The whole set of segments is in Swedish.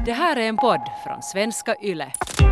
Det här är en podd från Svenska Yle.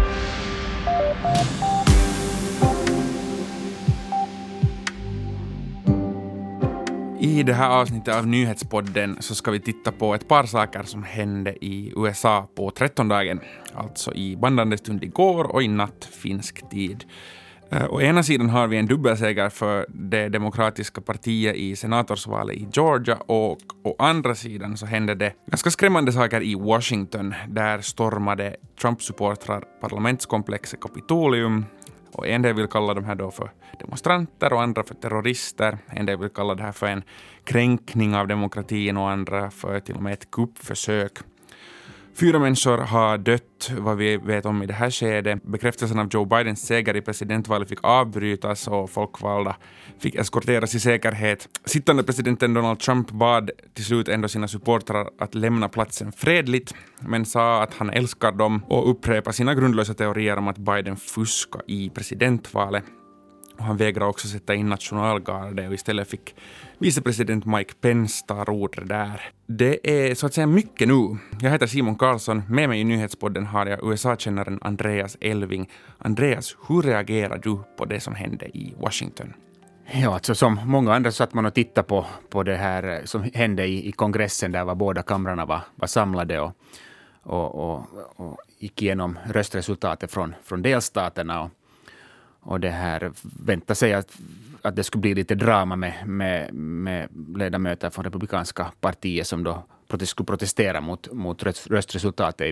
I det här avsnittet av nyhetspodden så ska vi titta på ett par saker som hände i USA på 13-dagen. Alltså i bandande stund igår och i natt finsk tid. Å ena sidan har vi en dubbelseger för det demokratiska partiet i senatorsvalet i Georgia och å andra sidan så hände det ganska skrämmande saker i Washington. Där stormade Trump-supportrar parlamentskomplexet Kapitolium. Och en del vill kalla de här då för demonstranter och andra för terrorister. En del vill kalla det här för en kränkning av demokratin och andra för till och med ett kuppförsök. 4 människor har dött, vad vi vet om i det här skedet. Bekräftelsen av Joe Bidens seger i presidentvalet fick avbrytas och folkvalda fick eskorteras i säkerhet. Sittande presidenten Donald Trump bad till slut ändå sina supportrar att lämna platsen fredligt, men sa att han älskar dem och upprepar sina grundlösa teorier om att Biden fuskar i presidentvalet. Och han vägrar också sätta in nationalgarde och istället fick vicepresident Mike Pence ta rodret där. Det är så att säga mycket nu. Jag heter Simon Karlsson. Med mig i nyhetspodden har jag USA-kännaren Andreas Elving. Andreas, hur reagerar du på det som hände i Washington? Ja, alltså som många andra satt man och tittade på det här som hände i kongressen där var båda kamrarna var samlade och gick igenom röstresultatet från delstaterna och det här väntade sig att det skulle bli lite drama med ledamöter från republikanska partiet som då skulle protestera mot röstresultatet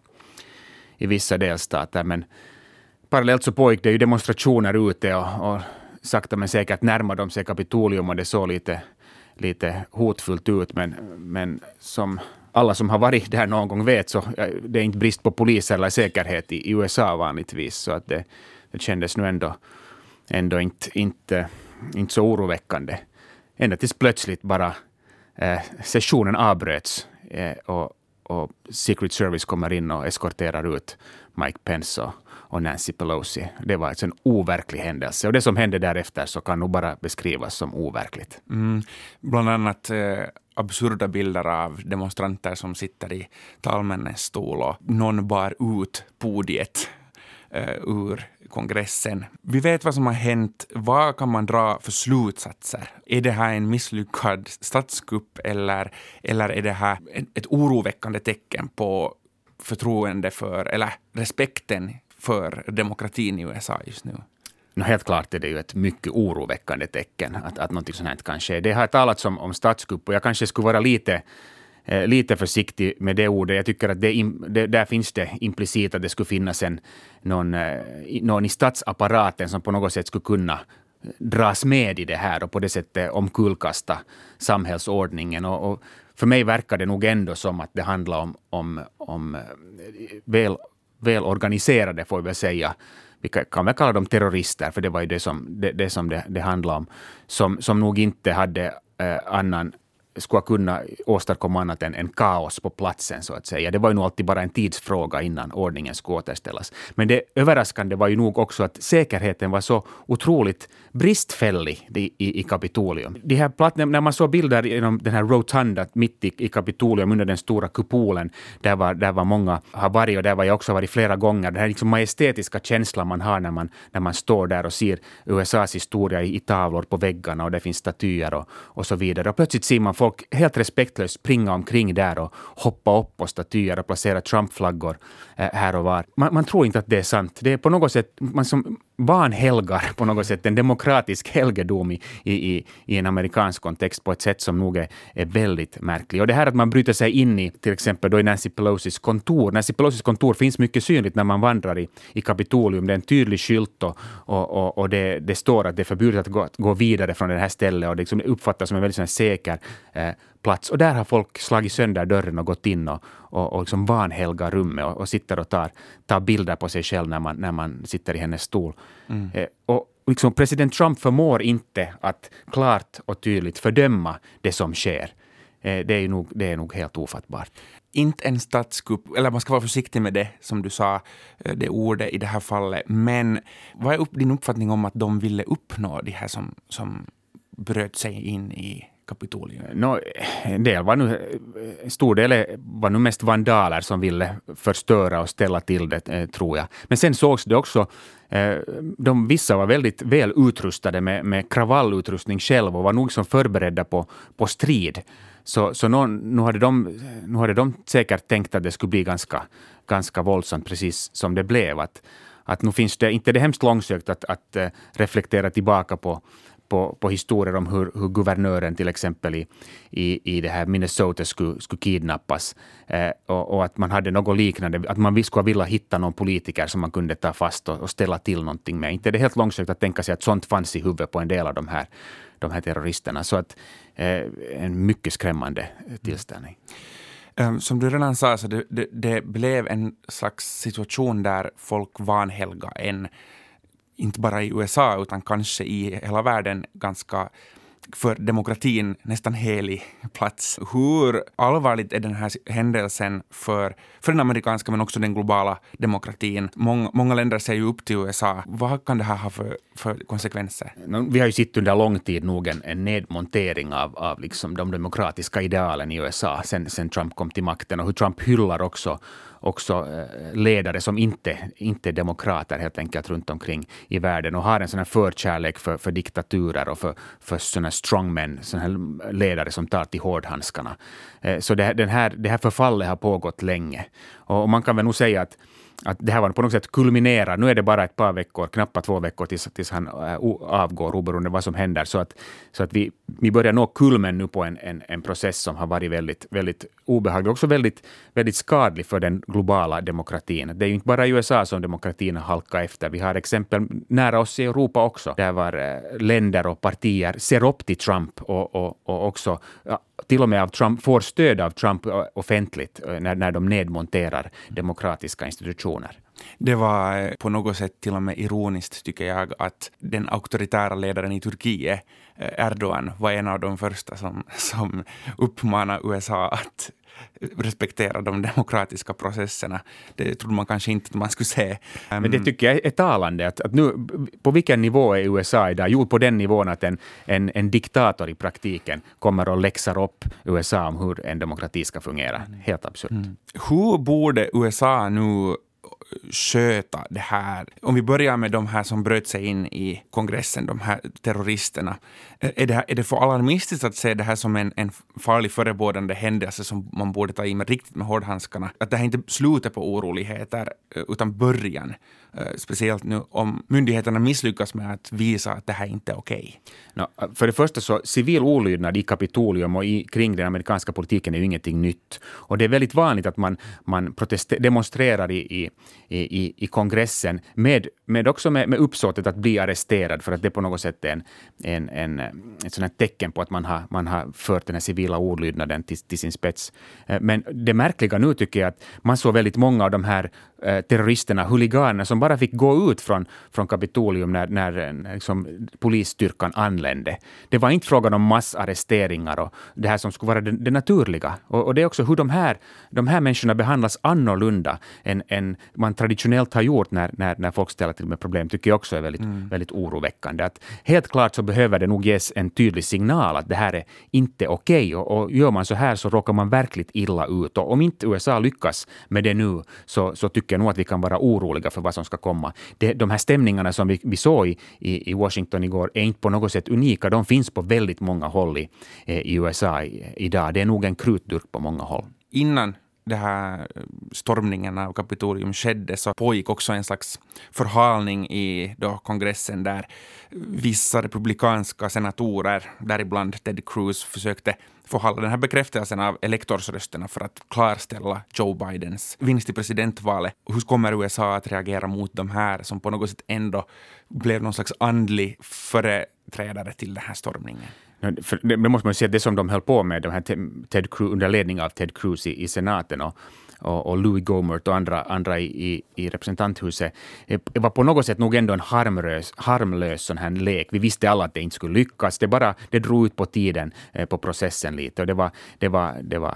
i vissa delstater. Men parallellt så pågick det ju demonstrationer ute och sakta men säkert närmade de sig Kapitolium och det såg lite hotfullt ut. Men som alla som har varit där någon gång vet så det är inte brist på polis eller säkerhet i USA vanligtvis, så att det kändes nu ändå inte så oroväckande. Ända tills plötsligt bara sessionen avbröts och Secret Service kommer in och eskorterar ut Mike Pence och Nancy Pelosi. Det var en overklig händelse. Och det som hände därefter så kan nog bara beskrivas som overkligt. Bland annat absurda bilder av demonstranter som sitter i talmännens stol och någon bar ut podiet ur kongressen. Vi vet vad som har hänt. Vad kan man dra för slutsatser? Är det här en misslyckad statskupp eller är det här ett oroväckande tecken på förtroende för eller respekten för demokratin i USA just nu? Helt klart är det ju ett mycket oroväckande tecken att något sånt här kan ske. Det har talats om statskupp och jag kanske skulle vara lite försiktig med det ordet. Jag tycker att där finns det implicit att det skulle finnas någon i statsapparaten som på något sätt skulle kunna dras med i det här och på det sättet omkullkasta samhällsordningen. Och för mig verkar det nog ändå som att det handlar om väl organiserade, får vi väl säga. Vi kan väl kalla dem terrorister, för det var ju det som det handlade om. Som nog inte hade skulle kunna åstadkomma annat än kaos på platsen, så att säga. Det var ju nog alltid bara en tidsfråga innan ordningen skulle återställas. Men det överraskande var ju nog också att säkerheten var så otroligt bristfällig i Kapitolium. De här när man såg bilder genom den här rotunda mitt i Kapitolium under den stora kupolen, där var många har varit och där var jag också varit flera gånger. Den här liksom majestätiska känslan man har när man står där och ser USAs historia i tavlor på väggarna och det finns statyer och så vidare. Och plötsligt ser man folk helt respektlöst springa omkring där och hoppa upp på statyer och placera Trump-flaggor här och var. Man tror inte att det är sant. Det är på något sätt, man som vanhelgar på något sätt en demokratisk helgedom i en amerikansk kontext på ett sätt som nog är väldigt märkligt. Och det här att man bryter sig in i till exempel då i Nancy Pelosis kontor. Nancy Pelosis kontor finns mycket synligt när man vandrar i Kapitolium. Det är en tydlig skylt och det står att det är förbjudet att gå vidare från det här stället och det liksom uppfattas som en väldigt säker plats. Och där har folk slagit sönder dörren och gått in och liksom vanhelgar rummet och sitter och tar bilder på sig själv när man sitter i hennes stol. Och liksom president Trump förmår inte att klart och tydligt fördöma det som sker. Det är nog helt ofattbart. Inte en statskupp, eller man ska vara försiktig med det som du sa, det ordet i det här fallet. Men vad är din uppfattning om att de ville uppnå det här som bröt sig in i Kapitolium? En stor del var nu mest vandaler som ville förstöra och ställa till det, tror jag. Men sen sågs det också, vissa var väldigt väl utrustade med kravallutrustning själv och var nog som förberedda på strid. Så nu hade de säkert tänkt att det skulle bli ganska våldsamt, precis som det blev. Att nu finns det inte det hemskt långsökt att reflektera tillbaka på historier om hur guvernören till exempel i det här Minnesota skulle kidnappas, och att man hade något liknande, att man skulle vilja hitta någon politiker som man kunde ta fast och ställa till någonting med. Inte det helt långsökt att tänka sig att sånt fanns i huvudet på en del av de här terroristerna. Så att en mycket skrämmande tillställning. Som du redan sa, så det blev en slags situation där folk vanhelga inte bara i USA utan kanske i hela världen ganska för demokratin nästan helig plats. Hur allvarligt är den här händelsen för den amerikanska men också den globala demokratin? Många länder ser ju upp till USA. Vad kan det här ha för konsekvenser? Vi har ju sett under lång tid nog en nedmontering av liksom de demokratiska idealen i USA sen Trump kom till makten, och hur Trump hyllar också ledare som inte är demokrater helt enkelt runt omkring i världen, och har en sån här förkärlek för diktaturer och för såna strongmen, såna här ledare som tar till hårdhandskarna. Så det här förfallet har pågått länge, och man kan väl nog säga att det här var på något sätt kulminerar. Nu är det bara ett par veckor, knappt 2 veckor tills han avgår, oberoende vad som händer. Så att vi börjar nå kulmen nu på en process som har varit väldigt, väldigt obehaglig. Också väldigt, väldigt skadlig för den globala demokratin. Det är ju inte bara i USA som demokratin har halkat efter. Vi har exempel nära oss i Europa också, där var länder och partier ser upp till Trump och också till och med av Trump, får stöd av Trump offentligt när de nedmonterar demokratiska institutioner. Det var på något sätt till och med ironiskt, tycker jag, att den auktoritära ledaren i Turkiet, Erdogan, var en av de första som uppmanade USA att respektera de demokratiska processerna. Det trodde man kanske inte att man skulle se. Men det tycker jag är talande. Att nu, på vilken nivå är USA idag? Jo, på den nivån att en diktator i praktiken kommer och läxar upp USA om hur en demokrati ska fungera. Helt absurt. Hur borde USA nu sköta det här? Om vi börjar med de här som bröt sig in i kongressen, de här terroristerna. Är det för alarmistiskt att se det här som en farlig förebådande händelse som man borde ta i riktigt med hårdhandskarna? Att det här inte slutar på oroligheter utan början? Speciellt nu om myndigheterna misslyckas med att visa att det här inte är okej. För det första så civil olydnad i Kapitolium och kring den amerikanska politiken är ju ingenting nytt. Och det är väldigt vanligt att man demonstrerar i kongressen med uppsåtet att bli arresterad, för att det på något sätt är ett sådant tecken på att man har fört den här civila olydnaden till sin spets. Men det märkliga nu tycker jag att man såg väldigt många av de här terroristerna, huliganerna, som bara fick gå ut från Kapitolium när liksom polisstyrkan anlände. Det var inte frågan om massarresteringar och det här som skulle vara det naturliga. Och det är också hur de här människorna behandlas annorlunda än man traditionellt har gjort när folk ställer till med problem, tycker jag också är väldigt, väldigt oroväckande. Att helt klart så behöver det nog ges en tydlig signal att det här är inte okej. Och gör man så här så råkar man verkligt illa ut. Och om inte USA lyckas med det nu så tycker jag nog att vi kan vara oroliga för vad som ska komma. De här stämningarna som vi såg i Washington igår är inte på något sätt unika. De finns på väldigt många håll i USA idag. Det är nog en krutdurk på många håll. Innan det här stormningen av Kapitolium skedde så pågick också en slags förhalning i kongressen där vissa republikanska senatorer, däribland Ted Cruz, försökte förhålla den här bekräftelsen av elektorsrösterna för att klarställa Joe Bidens vinst i presidentvalet. Hur kommer USA att reagera mot de här som på något sätt ändå blev någon slags andlig företrädare till den här stormningen? Det måste man ju säga, det som de höll på med, de här Ted Cruz, under ledning av Ted Cruz i senaten och Louis Gohmert och andra i representanthuset, var på något sätt nog ändå en harmlös sån här lek. Vi visste alla att det inte skulle lyckas. Det drog ut på tiden på processen lite, och det var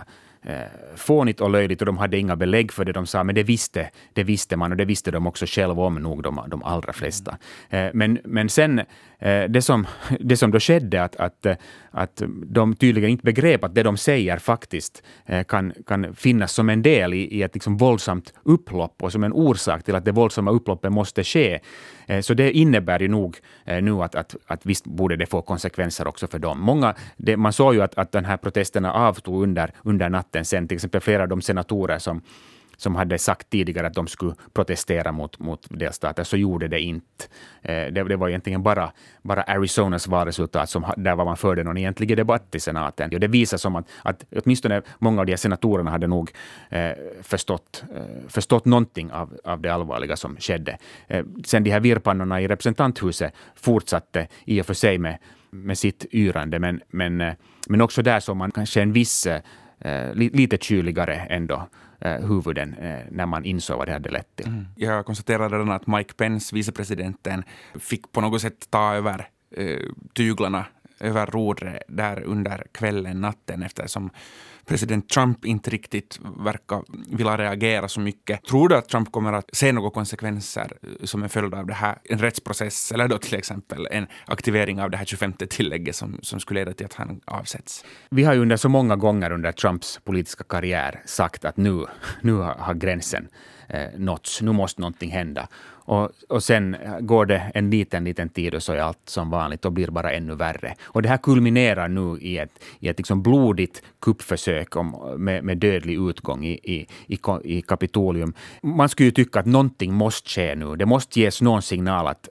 fånigt och löjligt och de hade inga belägg för det de sa, men det visste man och det visste de också själva om nog de allra flesta. Men sen det som då skedde att de tydligen inte begrep att det de säger faktiskt kan finnas som en del i ett liksom våldsamt upplopp och som en orsak till att det våldsamma upploppet måste ske. Så det innebär ju nog nu att visst borde det få konsekvenser också för dem. Man såg ju att den här protesterna avtog under natten sen. Till exempel flera av de senatorer som hade sagt tidigare att de skulle protestera mot delstater, så gjorde det inte. Det var egentligen bara Arizonas valresultat där var man förde någon egentlig debatt i senaten. Och det visar som att åtminstone många av de här senatorerna hade nog förstått någonting av det allvarliga som skedde. Sen de här virpannorna i representanthuset fortsatte i och för sig med sitt yrande, men också där såg man kanske en viss lite kyligare ändå huvuden när man insåg vad det hade lett till. Jag konstaterade redan att Mike Pence, vicepresidenten, fick på något sätt ta över tyglarna, över rodret där under kvällen, natten, eftersom president Trump inte riktigt verkar vilja reagera så mycket. Tror du att Trump kommer att se några konsekvenser som en följd av det här, en rättsprocess eller då till exempel en aktivering av det här 25:e tillägget som skulle leda till att han avsätts? Vi har ju under så många gånger under Trumps politiska karriär sagt att nu har gränsen nåtts, nu måste någonting hända. Och sen går det en liten tid och så är allt som vanligt och blir bara ännu värre. Och det här kulminerar nu i ett liksom blodigt kuppförsök med dödlig utgång i Kapitolium. Man skulle ju tycka att någonting måste ske nu. Det måste ges någon signal att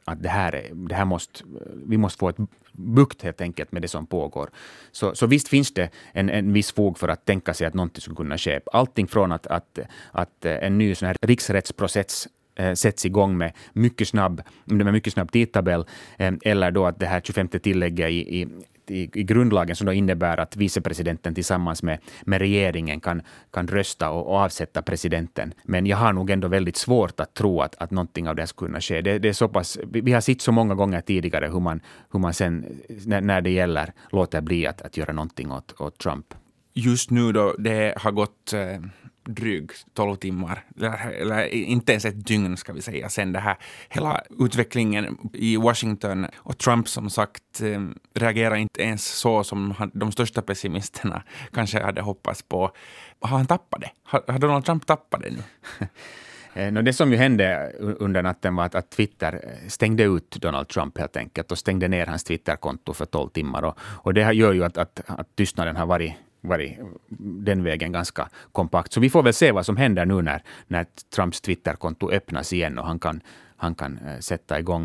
vi måste få ett bukt helt enkelt med det som pågår. Så visst finns det en viss fog för att tänka sig att någonting skulle kunna ske. Allting från att en ny sån här riksrättsprocess sätts igång med mycket snabb tidtabell, eller då att det här 25:e tillägget i grundlagen som då innebär att vicepresidenten tillsammans med regeringen kan rösta och avsätta presidenten. Men jag har nog ändå väldigt svårt att tro att någonting av det skulle kunna ske. Det är så pass, vi har sett så många gånger tidigare hur man sen när det gäller låter bli att göra någonting åt Trump. Just nu då, det har gått drygt 12 timmar, eller inte ens ett dygn ska vi säga, sen det här hela utvecklingen i Washington, och Trump som sagt reagerar inte ens så som de största pessimisterna kanske hade hoppats på. Har han tappat det? Har Donald Trump tappat det nu? Det som ju hände under natten var att Twitter stängde ut Donald Trump helt enkelt och stängde ner hans Twitterkonto för 12 timmar. Och det gör ju att tystnaden har varit den vägen ganska kompakt. Så vi får väl se vad som händer nu när Trumps Twitterkonto öppnas igen och han kan sätta igång.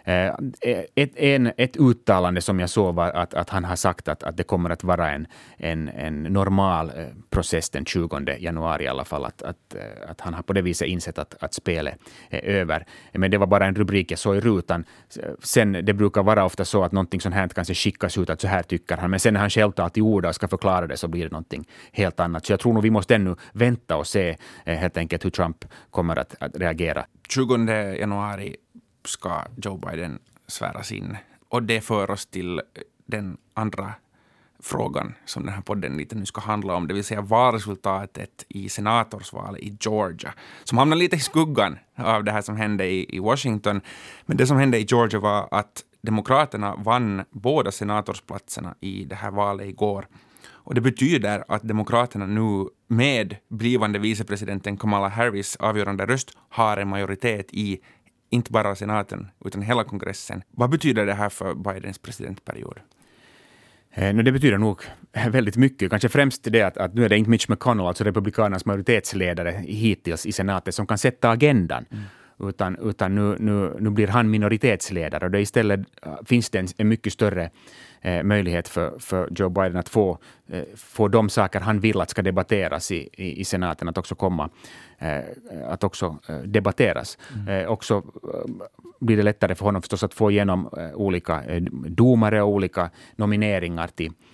Ett uttalande som jag såg var att han har sagt att det kommer att vara en normal process den 20 januari i alla fall. Att han har på det viset insett att spelet är över. Men det var bara en rubrik jag såg i rutan. Sen, det brukar vara ofta så att någonting sånt här kanske skickas ut att så här tycker han. Men sen när han själv tar till orda och ska förklara det så blir det någonting helt annat. Så jag tror nog vi måste ännu vänta och se helt enkelt hur Trump kommer att reagera. 20 januari ska Joe Biden sväras in. Och det för oss till den andra frågan som den här podden lite nu ska handla om, det vill säga valresultatet i senatorsvalet i Georgia, som hamnar lite i skuggan av det här som hände i Washington. Men det som hände i Georgia var att Demokraterna vann båda senatorsplatserna i det här valet igår. Och det betyder att Demokraterna nu med blivande vicepresidenten Kamala Harris avgörande röst har en majoritet i inte bara senaten utan hela kongressen. Vad betyder det här för Bidens presidentperiod? Det betyder nog väldigt mycket. Kanske främst det att nu är det inte Mitch McConnell, alltså republikanernas majoritetsledare hittills i senaten, som kan sätta agendan. Utan nu blir han minoritetsledare, och det istället finns det en mycket större möjlighet för Joe Biden att få de saker han vill att ska debatteras i senaten att också komma, att också debatteras. Också blir det lättare för honom förstås att få igenom olika domare och olika nomineringar till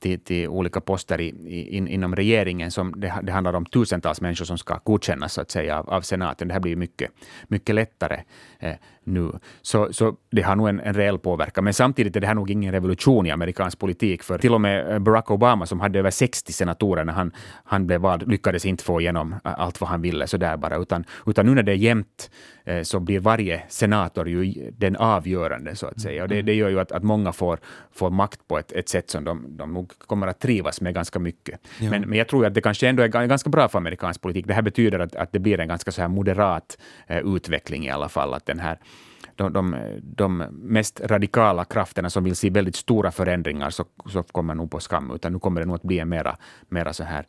till olika poster inom regeringen. Som det handlar om tusentals människor som ska godkännas så att säga av senaten. Det här blir mycket, mycket lättare nu. Så det har nog en reell påverkan. Men samtidigt är det här nog ingen revolution i amerikansk politik. För till och med Barack Obama som hade över 60 senatorer när han blev vald lyckades inte få igenom allt vad han ville så där bara. Utan nu när det är jämnt så blir varje senator ju den avgörande så att säga. Och det gör ju att många får makt på ett sätt som de nog kommer att trivas med ganska mycket. Ja. Men jag tror att det kanske ändå är ganska bra för amerikansk politik. Det här betyder att det blir en ganska så här moderat utveckling i alla fall. Att den här de mest radikala krafterna som vill se väldigt stora förändringar så kommer nog på skam, utan nu kommer det nog att bli en mera så här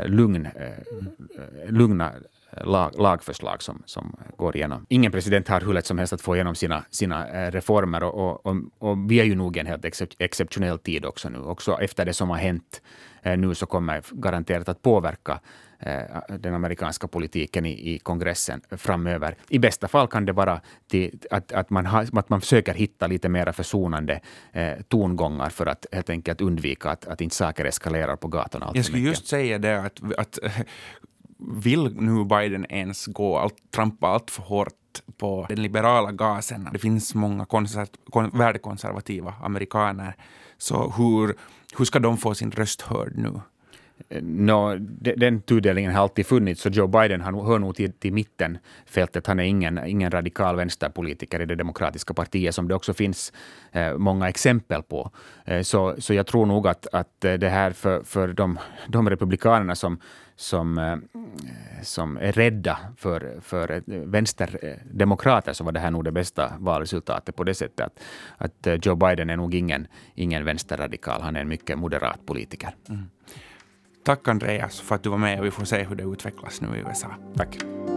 lugna lagförslag som går igenom. Ingen president har hur lätt som helst att få igenom sina reformer och vi är ju nog en helt exceptionell tid också nu. Också efter det som har hänt nu så kommer garanterat att påverka den amerikanska politiken i kongressen framöver. I bästa fall kan det vara att man försöker hitta lite mer försonande tongångar för att helt enkelt undvika att inte saker eskalerar på gatorna. Jag skulle just säga det att vill nu Biden ens trampa allt för hårt på den liberala gasen? Det finns många värdekonservativa amerikaner. Så hur ska de få sin röst hörd nu? Den tudelningen har alltid funnits, så Joe Biden hör nog till mittenfältet. Han är ingen radikal vänsterpolitiker i det demokratiska partiet som det också finns många exempel på. Så jag tror nog att det här för de republikanerna som är rädda för vänsterdemokrater, så var det här nog det bästa valresultatet på det sättet att Joe Biden är nog ingen vänsterradikal. Han är en mycket moderat politiker. Tack Andreas för att du var med och vi får se hur det utvecklas nu i USA. Tack.